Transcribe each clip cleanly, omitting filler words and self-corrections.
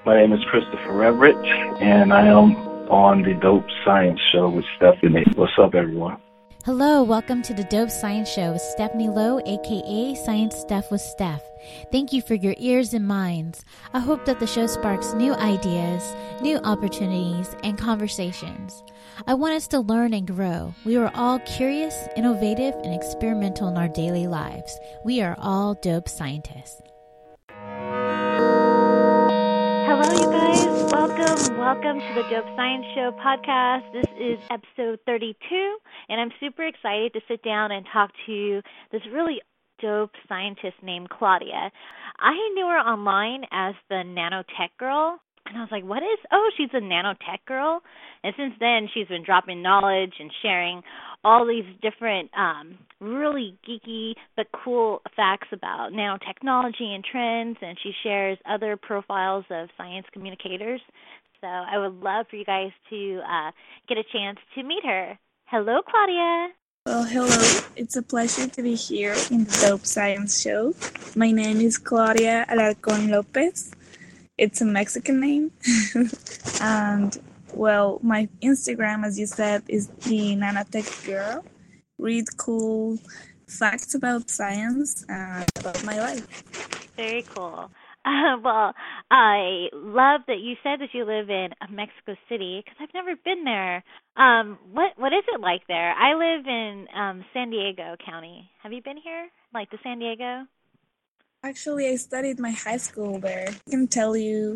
My name is Christopher Everett, and I am on the Dope Science Show with Stephanie. What's up, everyone? Hello, welcome to the Dope Science Show with Stephanie Lowe, aka Science Stuff with Steph. Thank you for your ears and minds. I hope that the show sparks new ideas, new opportunities, and conversations. I want us to learn and grow. We are all curious, innovative, and experimental in our daily lives. We are all dope scientists. Hello, you guys. Welcome to the Dope Science Show podcast. This is episode 32, and I'm super excited to sit down and talk to this really dope scientist named Claudia. I knew her online as the nanotech girl, and I was like, she's a nanotech girl? And since then, she's been dropping knowledge and sharing all these different really geeky but cool facts about nanotechnology and trends, and she shares other profiles of science communicators. So I would love for you guys to get a chance to meet her. Hello, Claudia. Well, hello. It's a pleasure to be here in the Dope Science Show. My name is Claudia Alarcón Lopez. It's a Mexican name. And, well, my Instagram, as you said, is the Nanotech Girl. Read cool facts about science and about my life. Very cool. Well, I love that you said that you live in Mexico City because I've never been there. What is it like there? I live in San Diego County. Have you been here, like to San Diego? Actually, I studied my high school there. I can tell you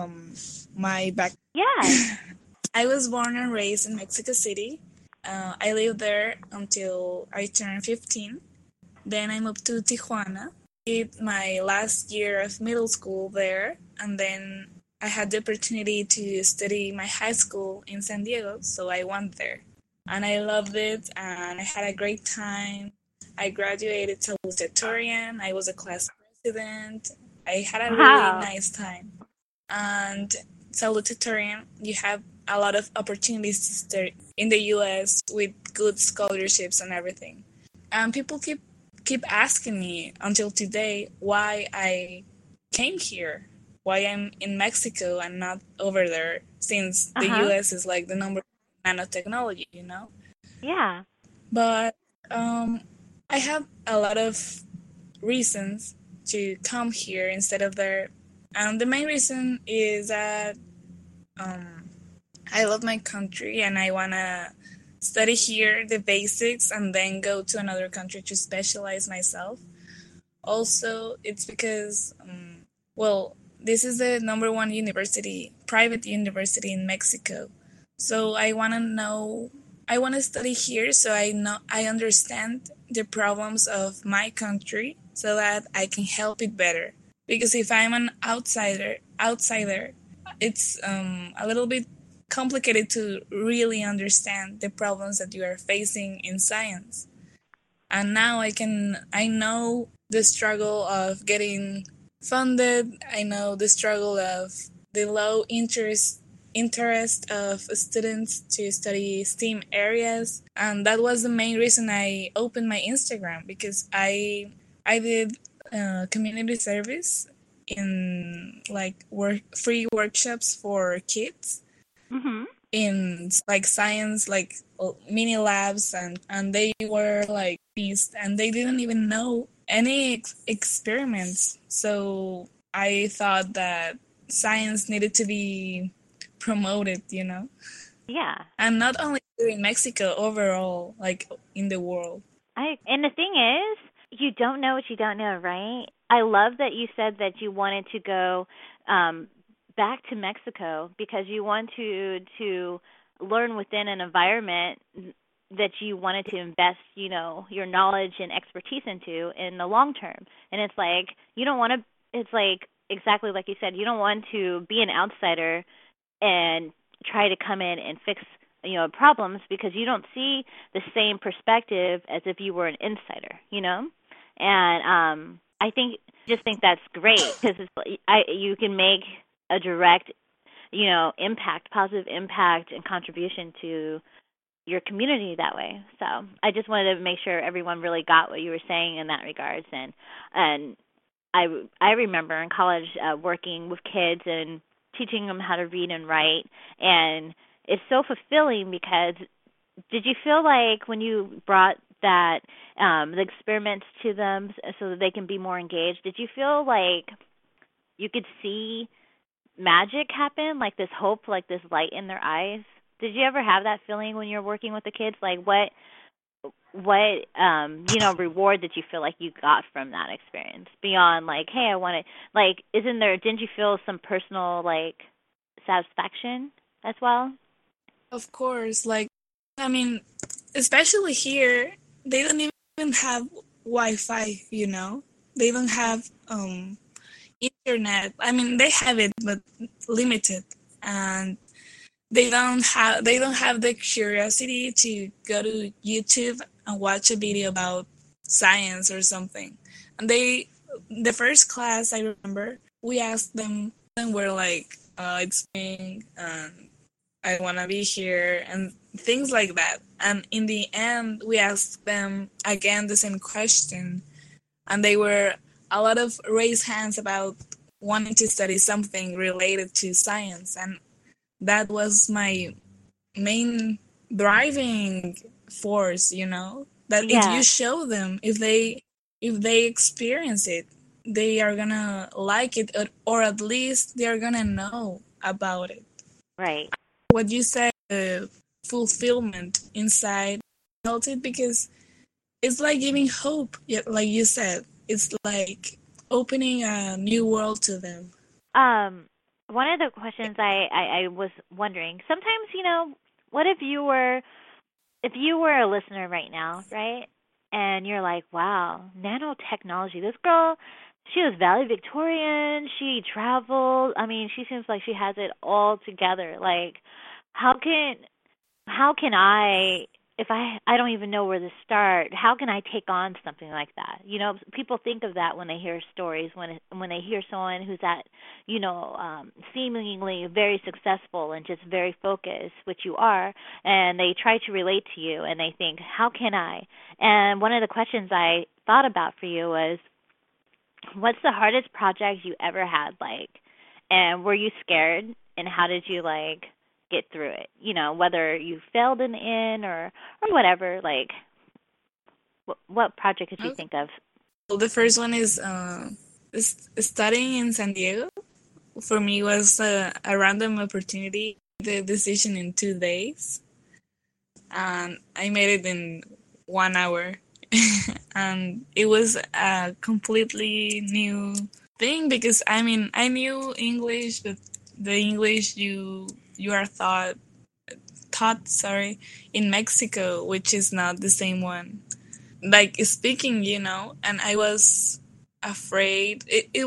my background. Yeah. I was born and raised in Mexico City. I lived there until I turned 15. Then I moved to Tijuana. Did my last year of middle school there, and then I had the opportunity to study my high school in San Diego, so I went there. And I loved it, and I had a great time. I graduated salutatorian. I was a class president. I had a really nice time. And salutatorian, you have a lot of opportunities to study in the U.S. with good scholarships and everything. And people keep asking me until today why I came here, why I'm in Mexico and not over there, since the U.S. is like the number one nanotechnology, you know? Yeah. But I have a lot of reasons to come here instead of there. And the main reason is that I love my country and I want to study here the basics and then go to another country to specialize myself. Also, it's because, this is the number one private university in Mexico. So I want to study here so I understand the problems of my country so that I can help it better. Because if I'm an outsider, it's a little bit complicated to really understand the problems that you are facing in science. And now I know the struggle of getting funded. I know the struggle of the low interest of students to study STEAM areas. And that was the main reason I opened my Instagram, because I did community service in free workshops for kids. Mm-hmm. In like science, like mini labs, and they were like beasts, and they didn't even know any experiments. So I thought that science needed to be promoted, you know? Yeah. And not only here in Mexico, overall, like in the world. And the thing is, you don't know what you don't know, right? I love that you said that you wanted to go back to Mexico because you want to learn within an environment that you wanted to invest, your knowledge and expertise into in the long term. And it's like, you don't want to, it's like exactly like you said, you don't want to be an outsider and try to come in and fix, problems because you don't see the same perspective as if you were an insider, And I just think that's great because you can make a direct, impact, positive impact and contribution to your community that way. So I just wanted to make sure everyone really got what you were saying in that regards. And I remember in college working with kids and teaching them how to read and write, and it's so fulfilling because did you feel like when you brought that the experiments to them so that they can be more engaged, did you feel like you could see magic happen, like this hope, like this light in their eyes? Did you ever have that feeling when you're working with the kids? Like what reward did you feel like you got from that experience beyond like, hey, I want to, like, didn't you feel some personal like satisfaction as well? Of course, like, I mean, especially here, they don't even have Wi-Fi, you know? They don't have internet. I mean, they have it, but limited. And they don't have the curiosity to go to YouTube and watch a video about science or something. And the first class I remember, we asked them, and we're like, it's spring, and I want to be here, and things like that. And in the end, we asked them again the same question, and they were a lot of raised hands about wanting to study something related to science. And that was my main driving force, you know, that if you Yeah, show them, if they experience it, they are gonna like it, or at least they are gonna know about it. right. What you said, the fulfillment inside, felt it because it's like giving hope. Like you said, it's like opening a new world to them. One of the questions I was wondering, sometimes, what if you were a listener right now, right? And you're like, wow, nanotechnology. This girl, she was valedictorian. She traveled. I mean, she seems like she has it all together. Like, how can how can I, if I don't even know where to start, how can I take on something like that? People think of that when they hear stories, when they hear someone who's at, seemingly very successful and just very focused, which you are, and they try to relate to you and they think, how can I? And one of the questions I thought about for you was, what's the hardest project you ever had, like, and were you scared, and how did you, like, get through it? Whether you failed in the end or whatever, like, what project could you Okay. think of? Well, the first one is studying in San Diego. For me, was a random opportunity. The decision in 2 days, and I made it in 1 hour. And it was a completely new thing because I mean I knew English, but the English you are taught in Mexico, which is not the same one. Like speaking, and I was afraid.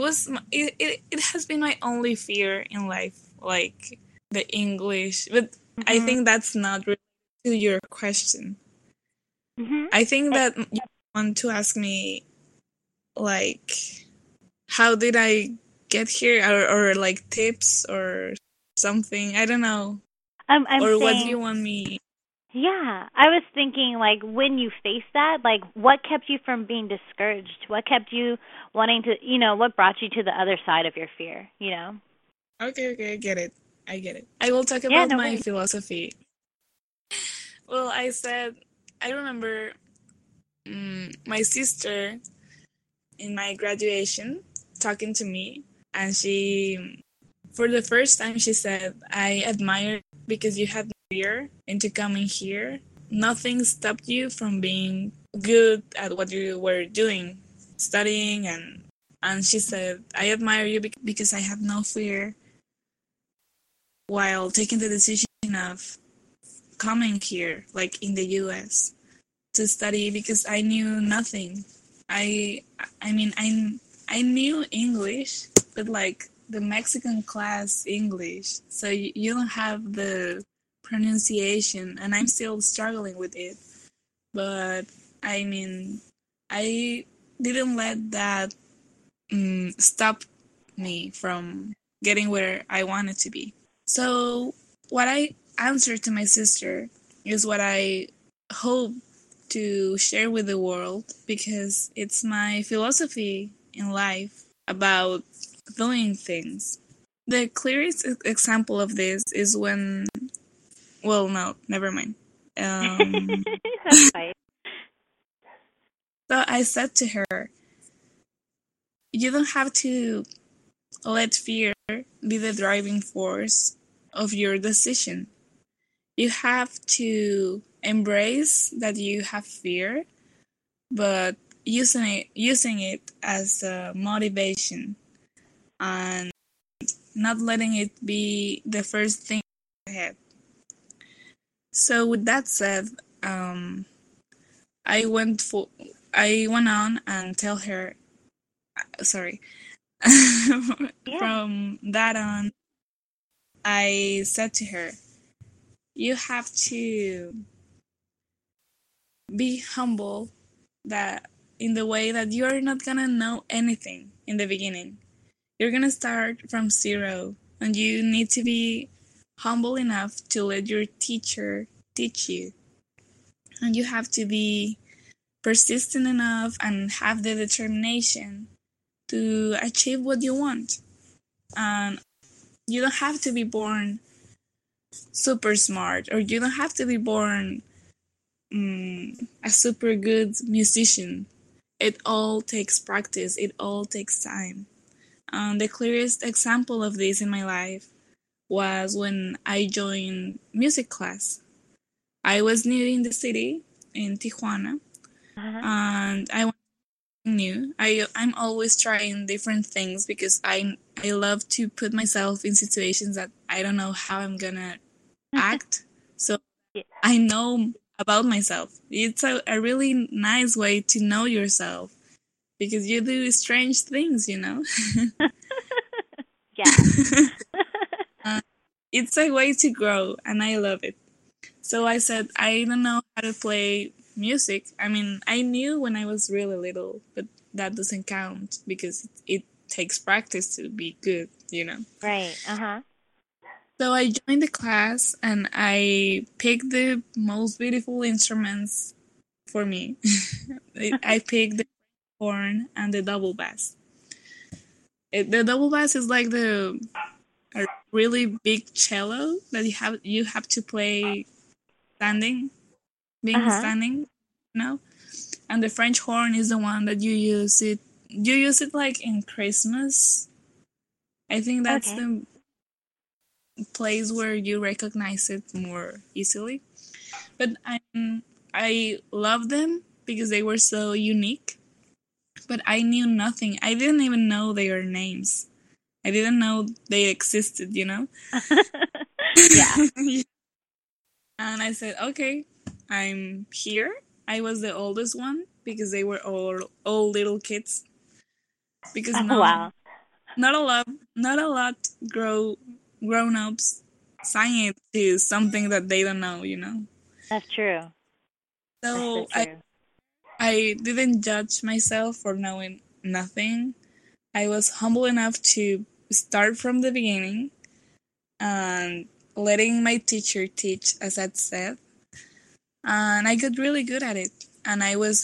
It has been my only fear in life, like the English. But I Mhm. think that's not related to your question. Mhm. I think Eh, that you want to ask me, like, how did I get here, or like tips or something. I don't know. I'm Or what do saying, you want me? yeah, I was thinking, like, when you face that, like, what kept you from being discouraged? What kept you wanting to, what brought you to the other side of your fear? Okay, I get it. I get it. I will talk Yeah, about no my worries. philosophy. Well, I remember my sister in my graduation talking to me, and for the first time, she said, I admire because you had fear into coming here. Nothing stopped you from being good at what you were doing, studying, and she said, I admire you because I have no fear while taking the decision of coming here, like in the US, to study because I knew nothing. I I mean I knew English, but like the Mexican class English, so you don't have the pronunciation, and I'm still struggling with it. But I mean, I didn't let that stop me from getting where I wanted to be. So what I answered to my sister is what I hope to share with the world, because it's my philosophy in life about doing things. The clearest example of this is when, well, no, never mind. That's fine. So I said to her, you don't have to let fear be the driving force of your decision. You have to embrace that you have fear, but using it as a motivation and not letting it be the first thing ahead. So with that said, I went on and tell her, sorry. Yeah. From that on, I said to her, you have to be humble, that in the way that you're not gonna know anything in the beginning. You're gonna start from zero, and you need to be humble enough to let your teacher teach you. And you have to be persistent enough and have the determination to achieve what you want. And you don't have to be born super smart, or you don't have to be born a super good musician. It all takes practice, it all takes time. The clearest example of this in my life was when I joined music class. I was new in the city, in Tijuana, and I wanted something new. I'm always trying different things because I love to put myself in situations that I don't know how I'm gonna act. So Yeah. I know about myself. It's a really nice way to know yourself because you do strange things, you know? Yeah. It's a way to grow, and I love it. So I said, I don't know how to play music. I mean, I knew when I was really little, but that doesn't count because it takes practice to be good, you know? Right. So I joined the class and I picked the most beautiful instruments for me. I picked the horn and the double bass. The double bass is like a really big cello that you have to play standing, being standing, you know. And the French horn is the one that you use it. You use it like in Christmas. I think that's Okay. the place where you recognize it more easily. But I love them because they were so unique. But I knew nothing. I didn't even know their names. I didn't know they existed, you know? Yeah. And I said, okay, I'm here. I was the oldest one because they were all little kids. Because Oh, wow. not a lot grown ups sign it to something that they don't know, you know. That's true. That's so So true. I didn't judge myself for knowing nothing. I was humble enough to start from the beginning and letting my teacher teach, as I said. And I got really good at it. And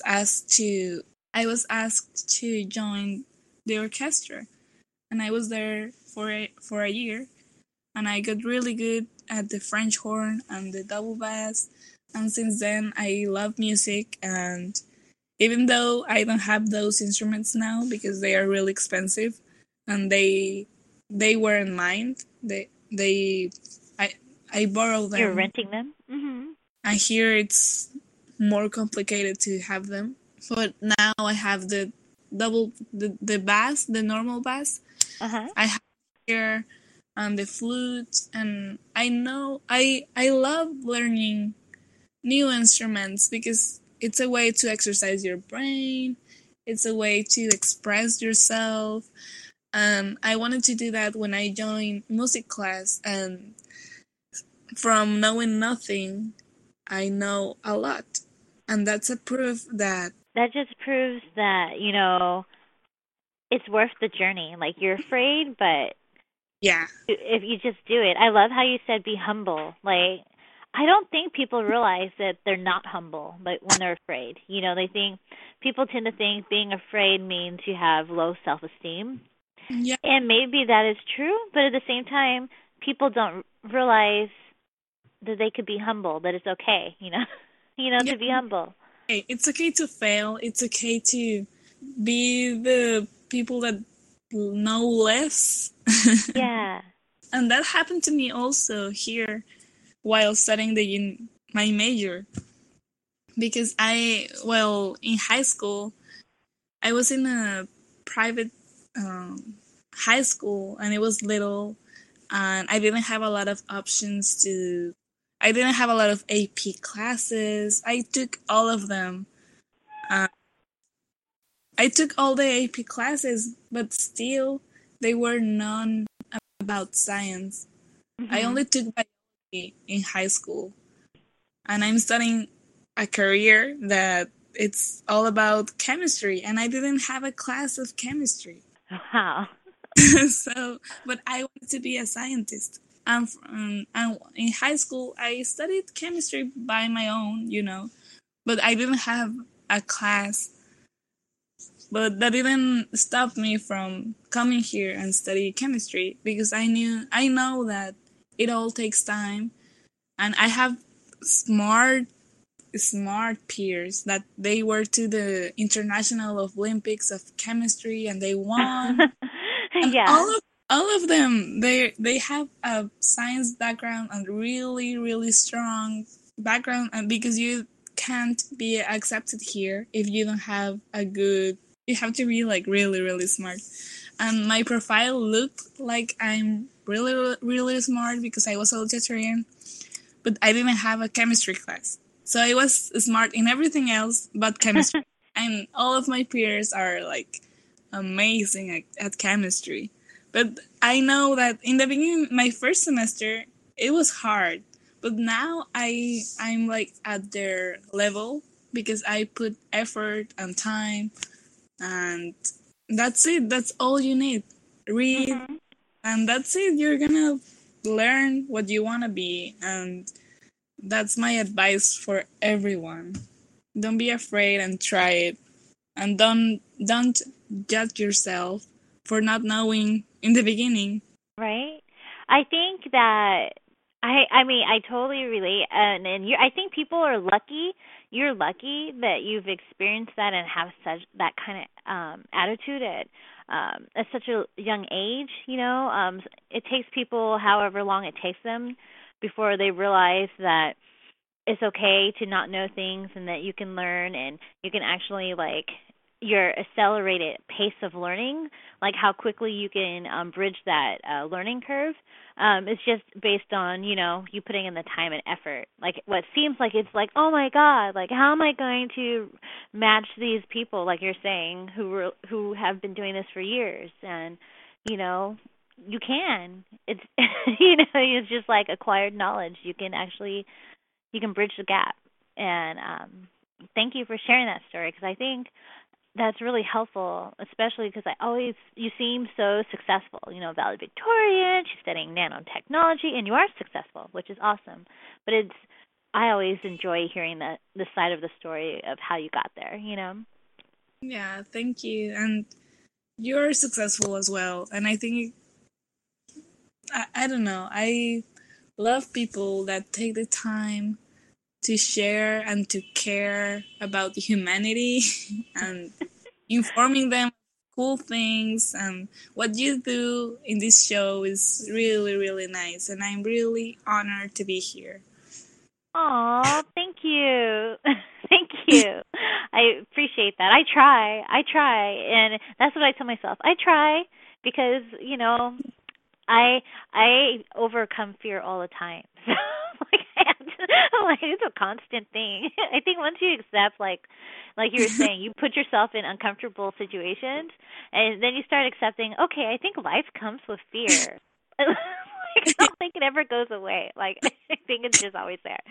I was asked to join the orchestra, and I was there for a year, and I got really good at the French horn and the double bass. And since then, I love music, and even though I don't have those instruments now because they are really expensive, and they weren't mine. They I borrowed You're them. renting them? I hear it's more complicated to have them, but now I have the bass, the normal bass. I have here and the flute, and I know I love learning new instruments because it's a way to exercise your brain. It's a way to express yourself. And I wanted to do that when I joined music class, and from knowing nothing, I know a lot. And that's a proof that, That just proves that, it's worth the journey. Like, you're afraid, but yeah, if you just do it. I love how you said be humble. Like, I don't think people realize that they're not humble, like when they're afraid. They think people tend to think being afraid means you have low self-esteem. Yeah, And maybe that is true, but at the same time, people don't realize that they could be humble, that it's okay, yeah. to be humble. Hey, it's okay to fail. It's okay to be the people that know less. Yeah. And that happened to me also here while studying my major. Because in high school, I was in a private high school and it was little, and I didn't have a lot of I didn't have a lot of AP classes. I took all of them. Uh, I took all the AP classes, but still, they were none about science. I Mhm. only took biology in high school, and I'm studying a career that it's all about chemistry, and I didn't have a class of chemistry. Wow. So, but I wanted to be a scientist. And in high school, I studied chemistry by my own, but I didn't have a class. But that didn't stop me from coming here and study chemistry because I know that it all takes time, and I have smart peers that they were to the International Olympics of Chemistry and they won. And Yeah. all of them, they have a science background and really really strong background, and because you can't be accepted here if you don't have a good, you have to be like really really smart. And my profile looked like I'm really really smart because I was salutatorian, but I didn't have a chemistry class. So I was smart in everything else but chemistry. And all of my peers are like amazing at chemistry. But I know that in the beginning, my first semester, it was hard. But now I'm like at their level because I put effort and time, and that's it. That's all you need. Read, Mhm. and that's it. You're gonna learn what you wanna be, and that's my advice for everyone. Don't be afraid and try it. And don't judge yourself for not knowing in the beginning. Right? I think that I mean I totally relate, and you I think people are lucky. You're lucky that you've experienced that and have such that kind of attitude at such a young age, it takes people however long it takes them before they realize that it's okay to not know things and that you can learn and you can actually like your accelerated pace of learning, like how quickly you can bridge that learning curve. It's just based on you putting in the time and effort. Like what seems like it's like, oh my god, like how am I going to match these people, like you're saying, who have been doing this for years? And you know you can. It's it's just like acquired knowledge. You can bridge the gap. And thank you for sharing that story because I think that's really helpful, especially because you seem so successful. Valedictorian, she's studying nanotechnology, and you are successful, which is awesome. But I always enjoy hearing the side of the story of how you got there. Yeah, thank you. And you're successful as well. And I think, I don't know, I love people that take the time to share and to care about humanity and informing them cool things. And what you do in this show is really really nice, and I'm really honored to be here. Aw, thank you. Thank you. I appreciate that. I try, and that's what I tell myself. I try because, I I overcome fear all the time. So like I have to, like it's a constant thing. I think once you accept like you were saying, you put yourself in uncomfortable situations and then you start accepting, okay, I think life comes with fear. Like, I don't think it ever goes away. Like I think it's just always there.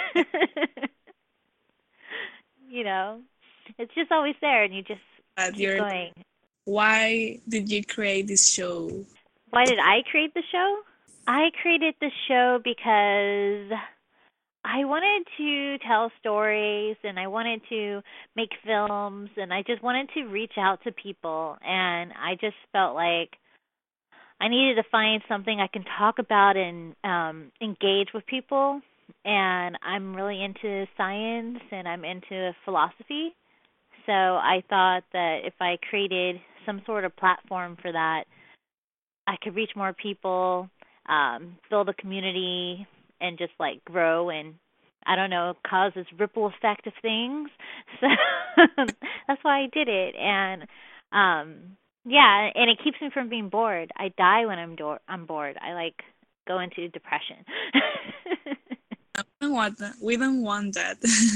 you know. It's just always there and you just But keep you're, going. why did you create this show? Why did I create the show? I created the show because I wanted to tell stories and I wanted to make films and I just wanted to reach out to people and I just felt like I needed to find something I can talk about and engage with people. And I'm really into science and I'm into philosophy. So I thought that if I created some sort of platform for that, I could reach more people, build a community, and just like grow and I don't know, cause this ripple effect of things. So that's why I did it. And yeah, and it keeps me from being bored. I die when I'm bored. I like go into depression. We don't want that. We don't want that.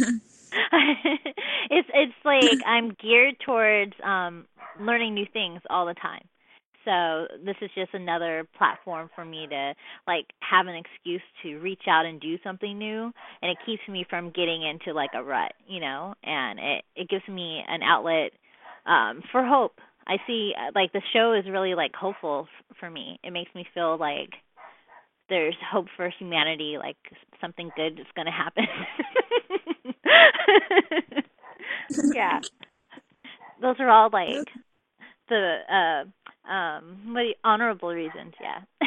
It's like I'm geared towards learning new things all the time. So this is just another platform for me to like have an excuse to reach out and do something new, and it keeps me from getting into like a rut, you know, and it gives me an outlet for hope. I see like the show is really like hopeful for me. It makes me feel like there's hope for humanity, like something good is going to happen. Yeah. Those are all like the honorable reasons, yeah.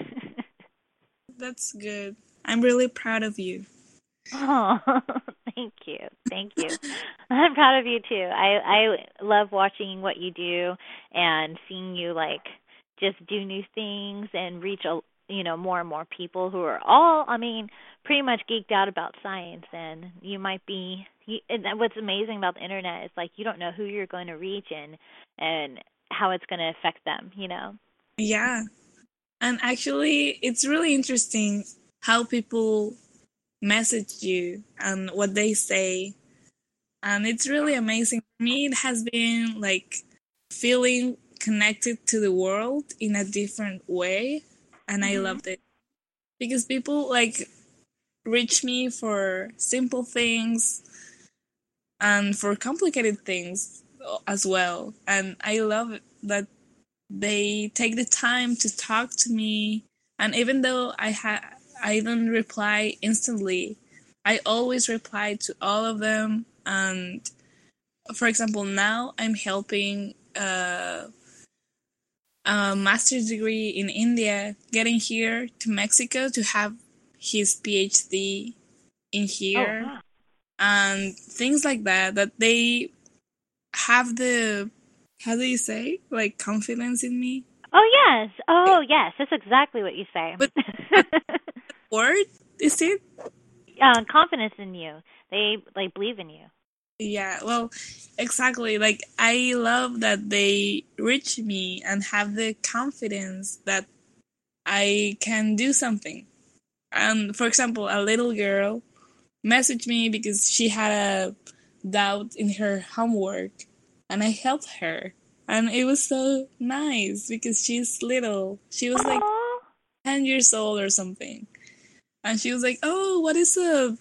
That's good. I'm really proud of you. Oh, thank you. Thank you. I'm proud of you too. I love watching what you do and seeing you like just do new things and reach more and more people who are all, I mean, pretty much geeked out about science. And you might be and what's amazing about the internet is like you don't know who you're going to reach and how it's going to affect them, you know. Yeah. And actually, it's really interesting how people message you and what they say. And it's really amazing. For me, it has been like feeling connected to the world in a different way. And I loved it. Because people like reach me for simple things and for complicated things as well. And I love that they take the time to talk to me. And even though I don't reply instantly, I always reply to all of them. And for example, now I'm helping a master's degree in India getting here to Mexico to have his PhD in here. Oh, wow. And things like that they have the, how do you say, like confidence in me. Oh yes, that's exactly what you say. But word, is it? Confidence in you. They like believe in you. Yeah, well, exactly. Like I love that they reach me and have the confidence that I can do something. And for example, a little girl messaged me because she had a doubt in her homework, and I helped her. And it was so nice because she's little. She was like Aww. 10 years old or something. And she was like, "Oh, what is a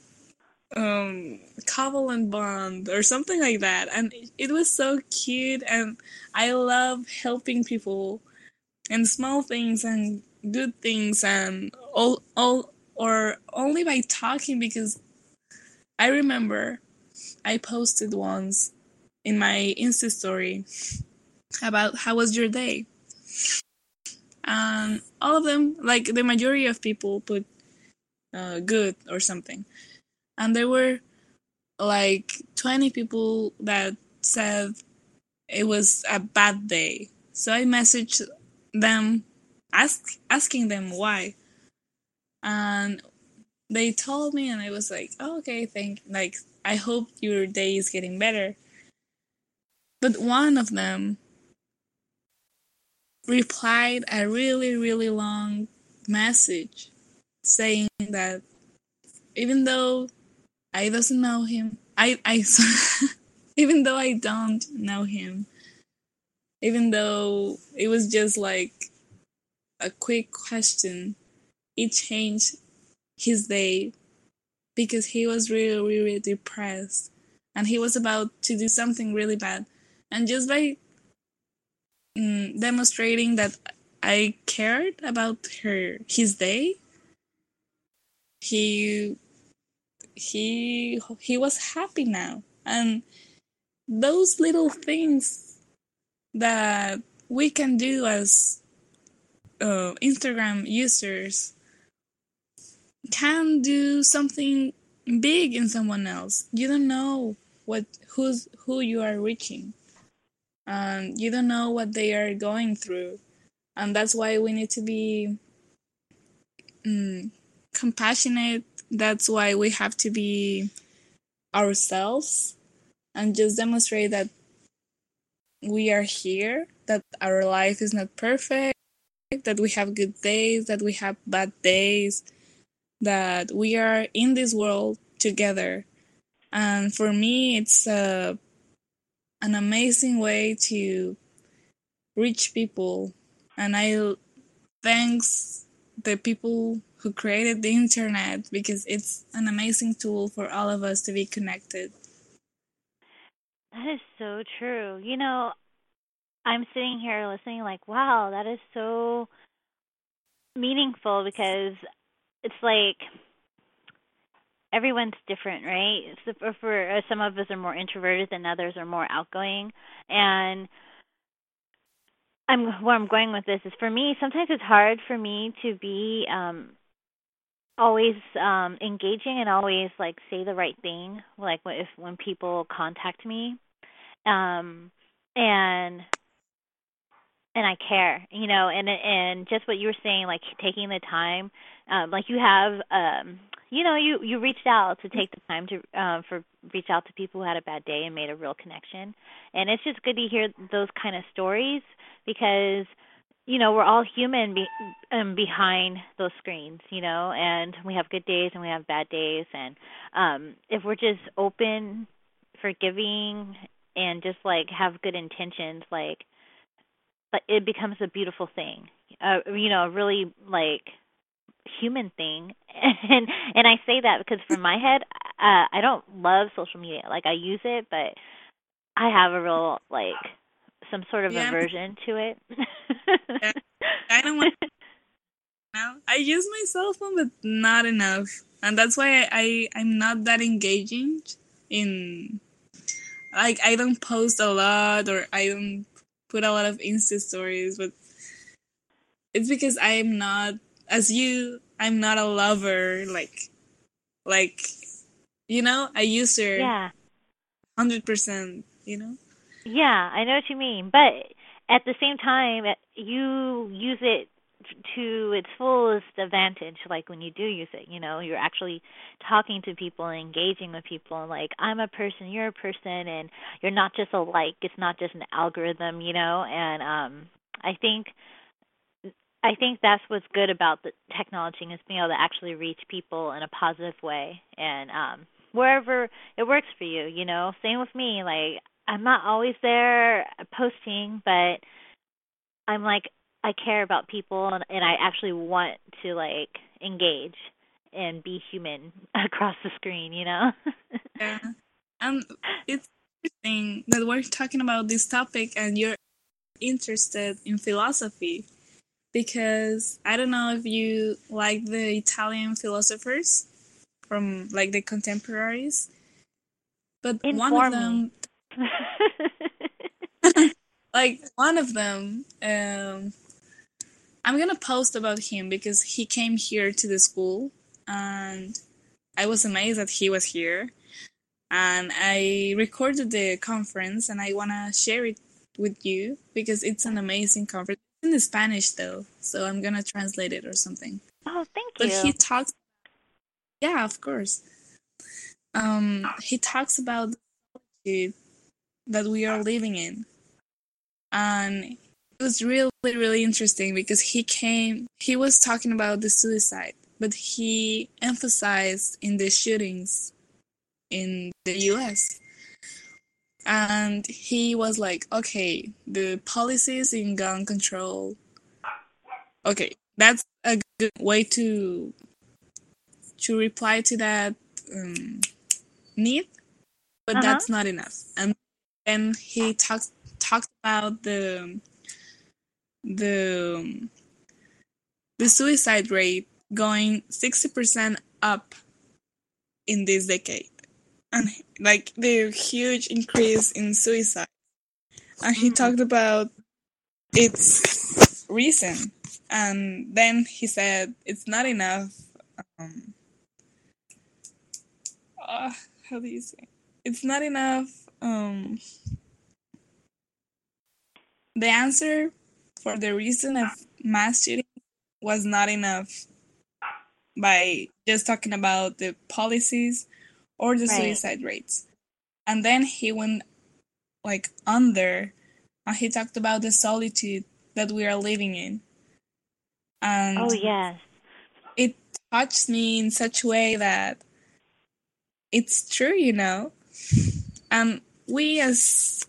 covalent bond or something like that?" And it was so cute. And I love helping people and small things and good things and all or only by talking, because I remember I posted once in my Insta story about how was your day, and all of them, like the majority of people, put good or something, and there were like 20 people that said it was a bad day. So I messaged them, asking them why, and they told me, and I was like, oh, okay, like I hope your day is getting better. But one of them replied a really, really long message saying that even though I doesn't know him, I even though I don't know him, even though it was just like a quick question, it changed his day because he was really, really depressed and he was about to do something really bad. And just by demonstrating that I cared about his day, he he was happy now. And those little things that we can do as Instagram users can do something big in someone else. You don't know who you are reaching, and you don't know what they are going through, and that's why we need to be compassionate. That's why we have to be ourselves and just demonstrate that we are here, that our life is not perfect, that we have good days, that we have bad days, that we are in this world together. And for me, it's an amazing way to reach people. And I thanks the people who created the internet, because it's an amazing tool for all of us to be connected. That is so true. I'm sitting here listening like, wow, that is so meaningful because it's like everyone's different, right? So for some of us are more introverted than others are more outgoing, and where I'm going with this is for me, sometimes it's hard for me to be always engaging and always like say the right thing, like when people contact me, um, and I care, and just what you were saying, like taking the time, like you have, you reached out to take the time to reach out to people who had a bad day and made a real connection, and it's just good to hear those kind of stories because we're all human behind those screens, and we have good days and we have bad days, and if we're just open, forgiving, and just like have good intentions, like it becomes a beautiful thing, a really like human thing, and I say that because from my head, I don't love social media. Like I use it, but I have a real like some sort of aversion to it. Yeah, I don't want now. I use my cell phone, but not enough, and that's why I'm not that engaging in. Like I don't post a lot, or I don't put a lot of Insta stories, but it's because I'm not, as you, I'm not a lover, like a user, Yeah. 100%, Yeah, I know what you mean, but at the same time, you use it to its fullest advantage. Like when you do use it, you're actually talking to people and engaging with people. And like, I'm a person, you're a person, and you're not just a like. It's not just an algorithm, And I think that's what's good about the technology is being able to actually reach people in a positive way, and wherever it works for you. Same with me. Like I'm not always there posting, but I'm like I care about people, and I actually want to like engage and be human across the screen. Yeah. And it's interesting that we're talking about this topic and you're interested in philosophy, because I don't know if you like the Italian philosophers from like the contemporaries, but one of Inform me. them, like one of them, I'm gonna post about him because he came here to the school, and I was amazed that he was here, and I recorded the conference, and I wanna share it with you because it's an amazing conference. It's in Spanish though, so I'm gonna translate it or something. Oh, thank But he you. talks, yeah, of course. He talks about the solitude that we are living in, and it was really, really interesting because he was talking about the suicide, but he emphasized in the shootings in the US. And he was like, okay, the policies in gun control, okay, that's a good way to reply to that need, but that's not enough. And then he talked about the suicide rate going 60% up in this decade, and like the huge increase in suicide. And he talked about its reason, and then he said it's not enough. How do you say? It's not enough. The answer for the reason of mass shooting was not enough by just talking about the policies or the suicide rates. And then he went like under, and he talked about the solitude that we are living in. And yes. It touched me in such a way that it's true, you know. And we as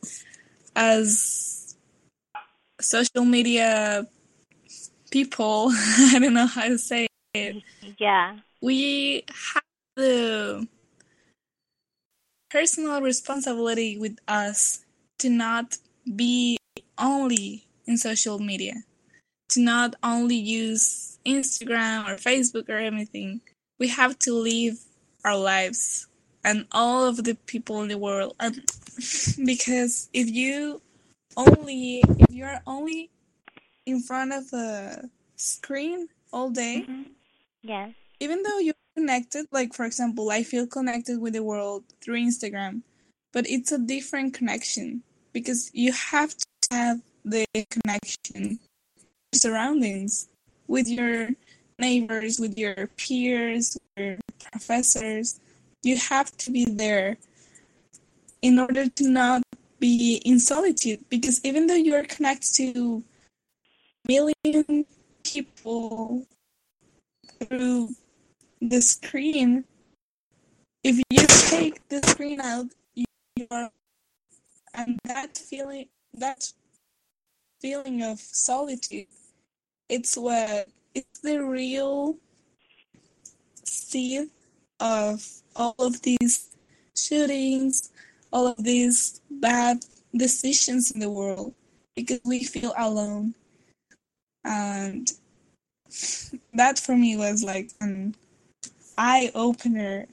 social media people, I don't know how to say it. Yeah. We have the personal responsibility with us to not be only in social media, to not only use Instagram or Facebook or anything. We have to live our lives and all of the people in the world. Because if you're only in front of a screen all day, Yes. even though you're connected, like for example, I feel connected with the world through Instagram, but it's a different connection because you have to have the connection with surroundings, with your neighbors, with your peers, with your professors. You have to be there in order to not be in solitude, because even though you are connected to million people through the screen, if you take the screen out, you are, and that feeling of solitude, it's the real seed of all of these shootings, all of these bad decisions in the world, because we feel alone. And that for me was like an eye-opener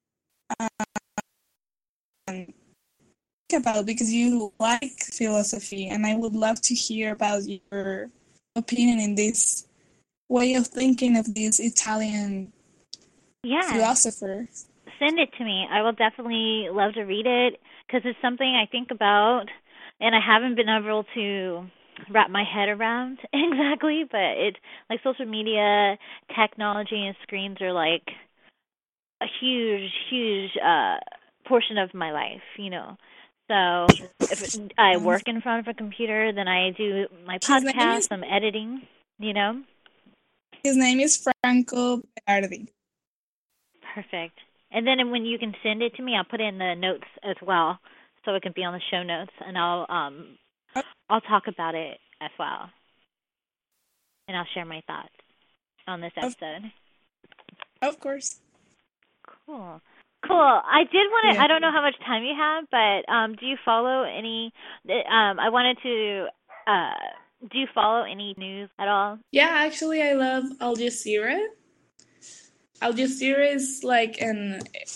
about, because you like philosophy, and I would love to hear about your opinion in this way of thinking of this Italian philosopher. Send it to me. I will definitely love to read it, because it's something I think about, and I haven't been able to wrap my head around exactly, but it's like social media, technology, and screens are like a huge portion of my life, you know. So if I work in front of a computer, then I do my podcast, I'm editing, you know. His name is Franco Berardi. Perfect. And then when you can send it to me, I'll put it in the notes as well, so it can be on the show notes, and I'll talk about it as well, and I'll share my thoughts on this episode. Of course. Cool. I did want to. I don't know how much time you have, but do you follow any? I wanted to. Do you follow any news at all? Yeah, actually, I love Al Jazeera. Al Jazeera is like an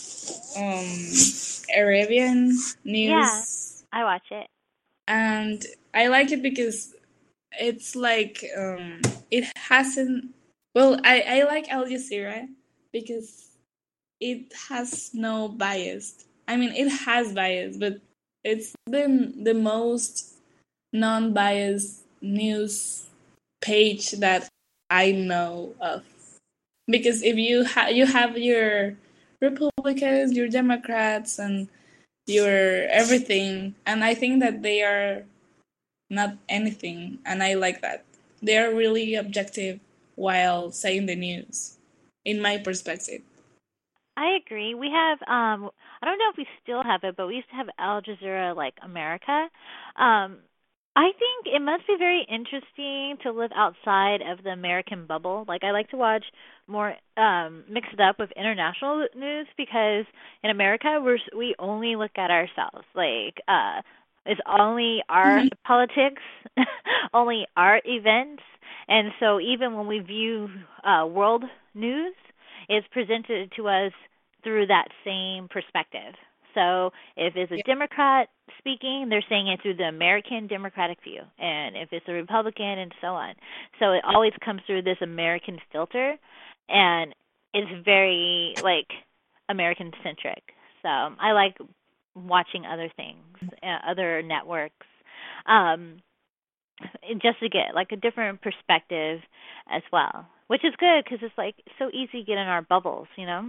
Arabian news. Yeah, I watch it, and I like it because it's like it hasn't. Well, I like Al Jazeera because it has no bias. I mean, it has bias, but it's the most non-biased news page that I know of. Because if you have your Republicans, your Democrats, and your everything, and I think that they are not anything, and I like that. They are really objective while saying the news, in my perspective. I agree. We have I don't know if we still have it, but we used to have Al Jazeera like America. I think it must be very interesting to live outside of the American bubble. Like I like to watch more mix it up with international news, because in America we only look at ourselves. Like it's only our politics, only our events. And so even when we view world news, it's presented to us through that same perspective. So if it's a Yeah. Democrat speaking, they're saying it through the American Democratic view, and if it's a Republican, and so on. So it always comes through this American filter, and it's very like American centric. So I like watching other things, other networks, um, just to get like a different perspective as well, which is good because it's like so easy to get in our bubbles, you know.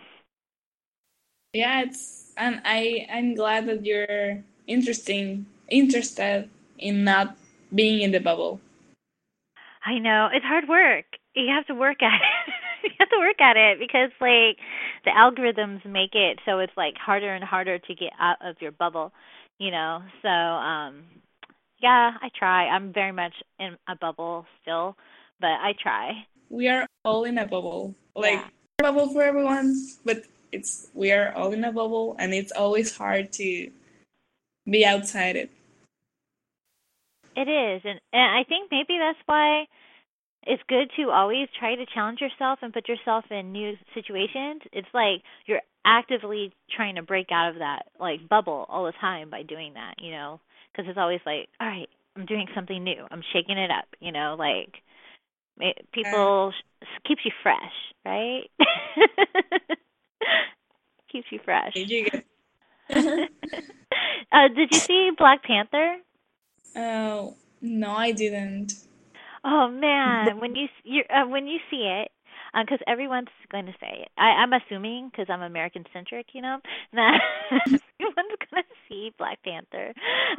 Yeah, and I'm glad that you're interested in not being in the bubble. I know it's hard work. You have to work at it. You have to work at it because like the algorithms make it so it's like harder and harder to get out of your bubble, you know. So yeah, I try. I'm very much in a bubble still, but I try. We are all in a bubble. Like Yeah. a bubble for everyone, but we are all in a bubble, and it's always hard to be outside it. It is, and I think maybe that's why it's good to always try to challenge yourself and put yourself in new situations. It's like you're actively trying to break out of that like bubble all the time by doing that, you know, because it's always like, all right, I'm doing something new. I'm shaking it up, you know, like people keeps you fresh, right? Keeps you fresh. You get Did you see Black Panther? Oh, no, I didn't. Oh But man, when you see it, because everyone's going to say it. I'm assuming because I'm American centric, you know, that everyone's going to see Black Panther.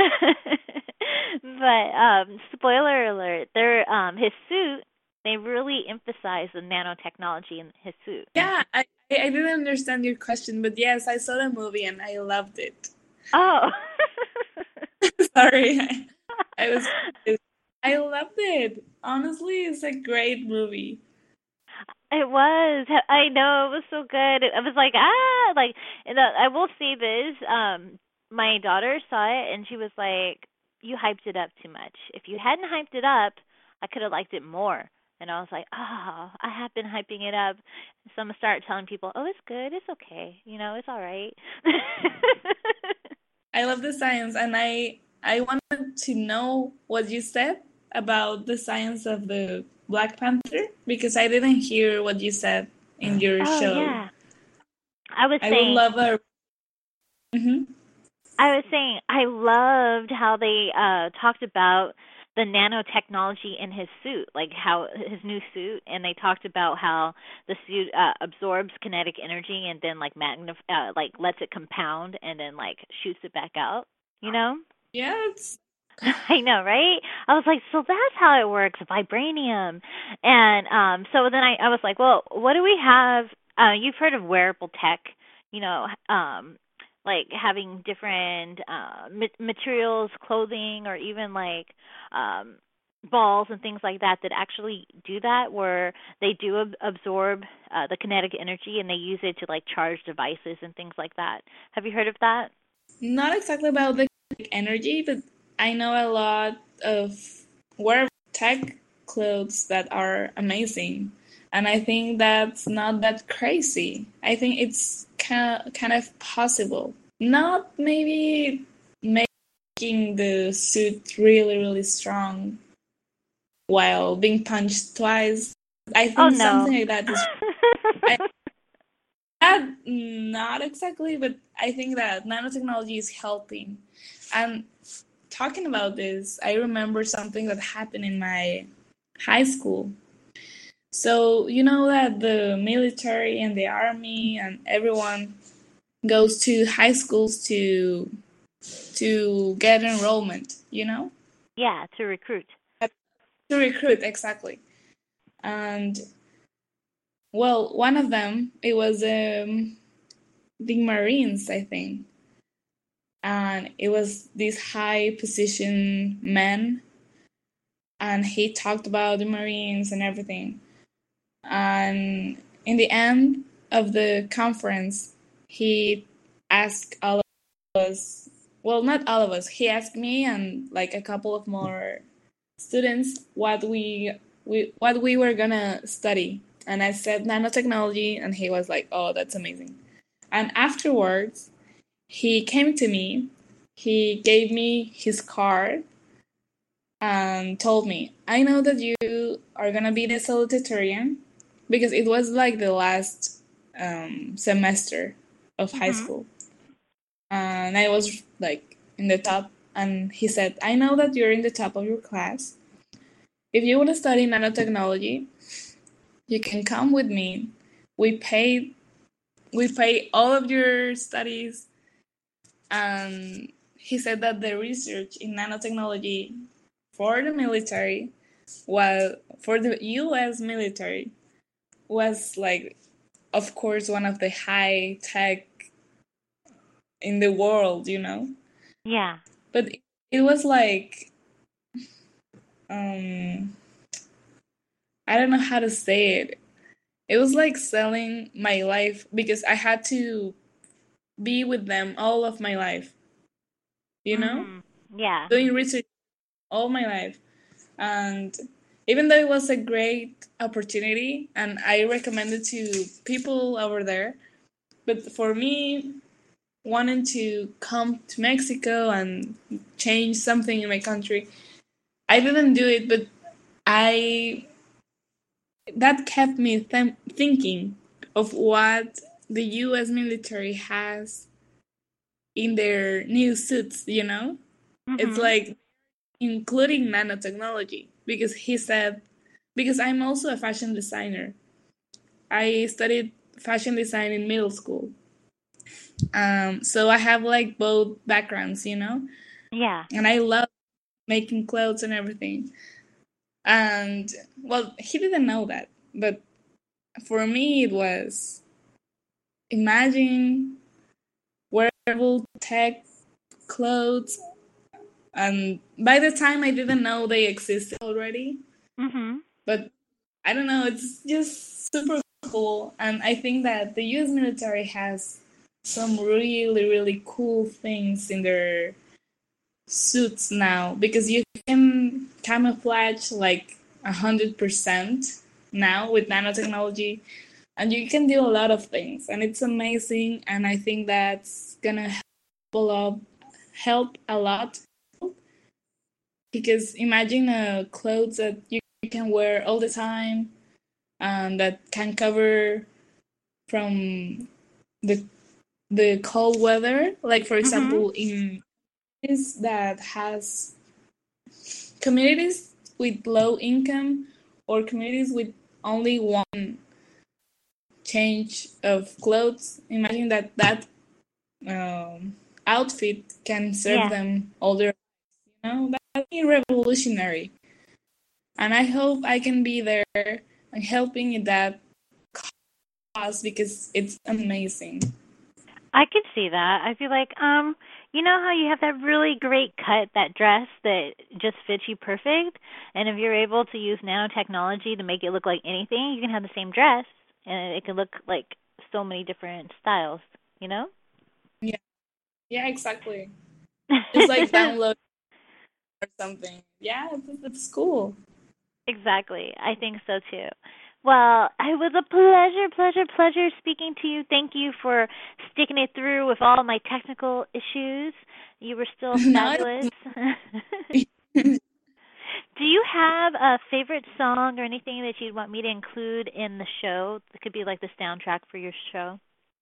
But spoiler alert, his suit. They really emphasize the nanotechnology in his suit. yeah, I didn't understand your question, but yes, I saw the movie and I loved it. Oh. Sorry, I was I loved it. Honestly, it's a great movie. It was. I know it was so good. I was like, like. And I will say this. My daughter saw it and she was like, "You hyped it up too much. If you hadn't hyped it up, I could have liked it more." And I was like, I have been hyping it up. So I'm gonna start telling people, "Oh, it's good. It's okay. You know, it's all right." I love the science, and I wanted to know what you said about the science of the Black Panther because I didn't hear what you said in your Oh show. yeah. I was I would saying love a. Mhm. I loved how they talked about the nanotechnology in his suit, like how his new suit, and they talked about how the suit absorbs kinetic energy and then like like lets it compound and then like shoots it back out, you know? Yes. I know, right? I was like, so that's how it works, vibranium. And so then I was like, well, what do we have? You've heard of wearable tech, you know, like having different materials, clothing, or even like um, balls and things like that that actually do that, where they do absorb the kinetic energy and they use it to like charge devices and things like that. Have you heard of that? Not exactly about the energy, but I know a lot of wearable tech clothes that are amazing. And I think that's not that crazy. I think it's kind of possible. Not maybe making the suit really, really strong while being punched twice. I Oh think no. something like that is. Not exactly, but I think that nanotechnology is helping. And talking about this, I remember something that happened in my high school. So, you know that the military and the army and everyone goes to high schools to get enrollment, you know? Yeah, to recruit. To recruit, exactly. And well, one of them, it was the Marines, I think. And it was this high position man, and he talked about the Marines and everything. And in the end of the conference, he asked all of us, well, not all of us, he asked me and like a couple of more students what we were gonna study. And I said nanotechnology, and he was like, "Oh, that's amazing." And afterwards, he came to me, he gave me his card, and told me, I know that you are going to be the salutatorian, because it was like the last semester of high school. And I was like in the top, and he said, I know that you're in the top of your class. If you want to study nanotechnology, you can come with me. We pay all of your studies. And he said that the research in nanotechnology for the military, for the US military, was like, of course, one of the high tech in the world, you know? Yeah. But it was like, I don't know how to say it. It was like selling my life, because I had to be with them all of my life, you know? Yeah. Doing research all my life. And even though it was a great opportunity and I recommend it to people over there, but for me, wanting to come to Mexico and change something in my country, I didn't do it, but that kept me thinking of what the US military has in their new suits, you know? It's like including nanotechnology, because he said, because I'm also a fashion designer. I studied fashion design in middle school. So I have like both backgrounds, you know? Yeah. And I love making clothes and everything. And well, he didn't know that, but for me it was, imagine wearable tech clothes, and by the time I didn't know they existed already. But I don't know, it's just super cool. And I think that the US military has some really, really cool things in their suits now, because you can camouflage like 100% now with nanotechnology, and you can do a lot of things, and it's amazing. And I think that's gonna help a lot, because imagine clothes that you can wear all the time, and that can cover from the cold weather, like for example in cities that has communities with low income, or communities with only one change of clothes. Imagine that outfit can serve them all their lives, you know? That'd be revolutionary. And I hope I can be there and helping in that cause, because it's amazing. I could see that. I feel like, you know how you have that really great cut, that dress that just fits you perfect? And if you're able to use nanotechnology to make it look like anything, you can have the same dress, and it can look like so many different styles, you know? Yeah, exactly. Just like download or something. Yeah, it's cool. Exactly. I think so too. Well, it was a pleasure speaking to you. Thank you for sticking it through with all my technical issues. You were still fabulous. Do you have a favorite song or anything that you'd want me to include in the show? It could be like the soundtrack for your show.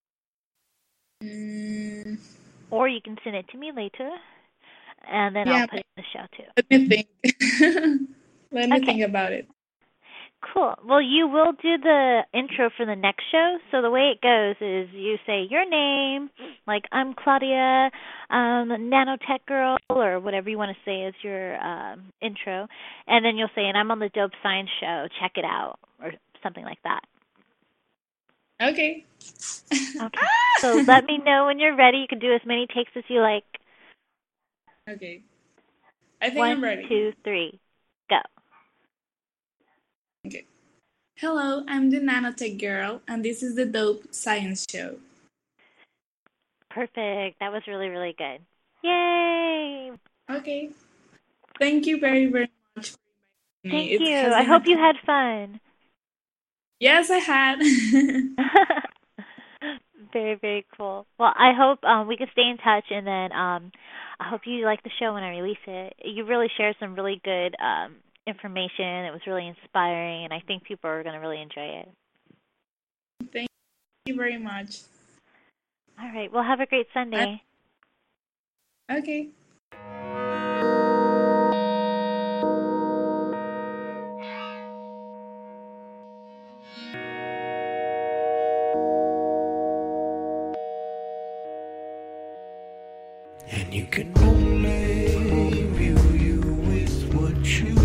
Or you can send it to me later, and then I'll put it in the show too. Let me think. Let me think about it. Cool. Well, you will do the intro for the next show. So the way it goes is you say your name, like I'm Claudia, nanotech girl, or whatever you want to say as your intro, and then you'll say, and I'm on the Dope Science Show. Check it out, or something like that. Okay. Okay. So let me know when you're ready. You can do as many takes as you like. Okay. I think I'm ready. 1, 2, 3, go. Okay. Hello, I'm the Nanotech Girl, and this is the Dope Science Show. Perfect. That was really, really good. Yay! Okay. Thank you very, very much for inviting me. Thank you. I hope you had fun. Yes, I had. Very Very, very cool. Well, I hope we can stay in touch, and then I hope you like the show when I release it. You really shared some really good information. It was really inspiring, and I think people are going to really enjoy it. Thank you very much. All right. Well, have a great Sunday. Okay. And you can only view you with what you